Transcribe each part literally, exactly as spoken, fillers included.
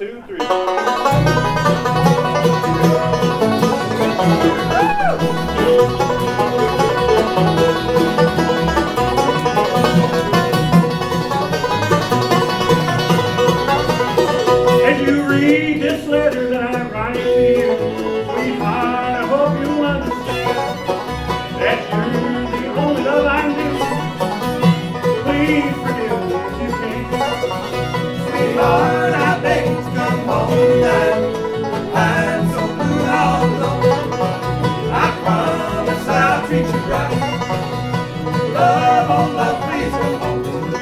two, three. As you read this letter that I write to you, sweetheart, I hope you'll understand that you're the only love I knew. Please forgive me if you can. Sweetheart, I beg you to come home tonight. I'm so blue and all alone. I promise I'll treat you right. Love, oh love, please come home.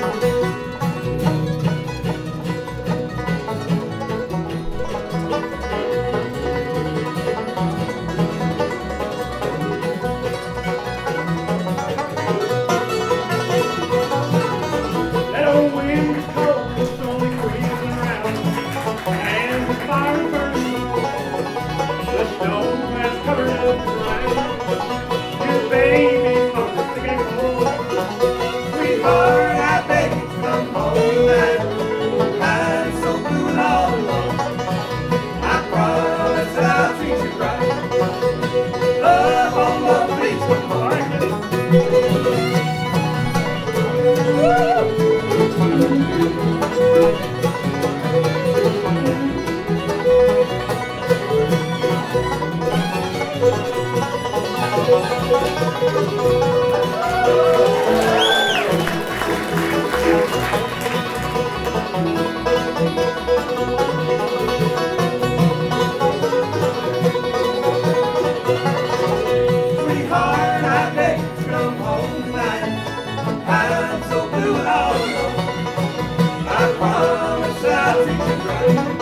That old wind is cold, it's only creeping around, and the fire burns low. The snow has covered up the ground. Your baby's hungry, sick and cold. Sweetheart, I beg you to come home tonight. I'm so blue and all alone. I promise I'll treat you right. Love, oh love, please come home. Sweetheart, I beg you to come home tonight. I'm so blue and all alone. I promise I'll treat you right.